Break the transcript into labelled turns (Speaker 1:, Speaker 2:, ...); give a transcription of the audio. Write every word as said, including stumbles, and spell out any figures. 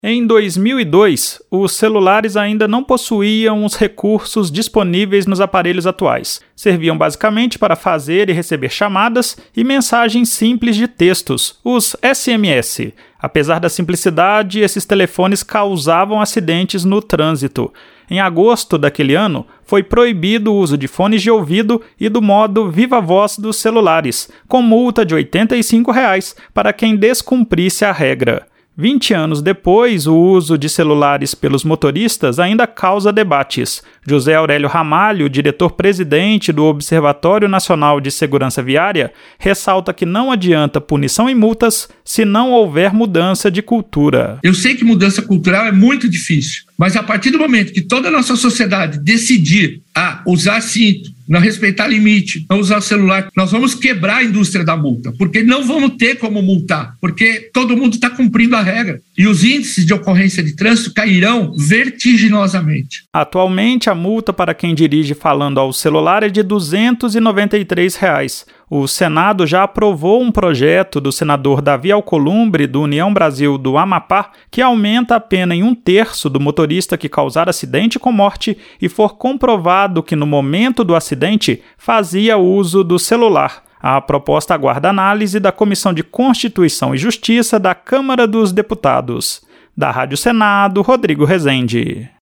Speaker 1: Em dois mil e dois, os celulares ainda não possuíam os recursos disponíveis nos aparelhos atuais. Serviam basicamente para fazer e receber chamadas e mensagens simples de textos, os S M S. Apesar da simplicidade, esses telefones causavam acidentes no trânsito. Em agosto daquele ano, foi proibido o uso de fones de ouvido e do modo Viva Voz dos celulares, com multa de oitenta e cinco reais para quem descumprisse a regra. vinte anos depois, o uso de celulares pelos motoristas ainda causa debates. José Aurélio Ramalho, diretor-presidente do Observatório Nacional de Segurança Viária, ressalta que não adianta punição e multas se não houver mudança de cultura.
Speaker 2: Eu sei que mudança cultural é muito difícil, mas a partir do momento que toda a nossa sociedade decidir a usar cinto, não respeitar limite, não usar celular, nós vamos quebrar a indústria da multa, porque não vamos ter como multar, porque todo mundo está cumprindo a regra. E os índices de ocorrência de trânsito cairão vertiginosamente.
Speaker 1: Atualmente, a multa para quem dirige falando ao celular é de duzentos e noventa e três reais. O Senado já aprovou um projeto do senador Davi Alcolumbre, do União Brasil do Amapá, que aumenta a pena em um terço do motorista que causar acidente com morte e for comprovado que no momento do acidente fazia uso do celular. A proposta aguarda análise da Comissão de Constituição e Justiça da Câmara dos Deputados. Da Rádio Senado, Rodrigo Rezende.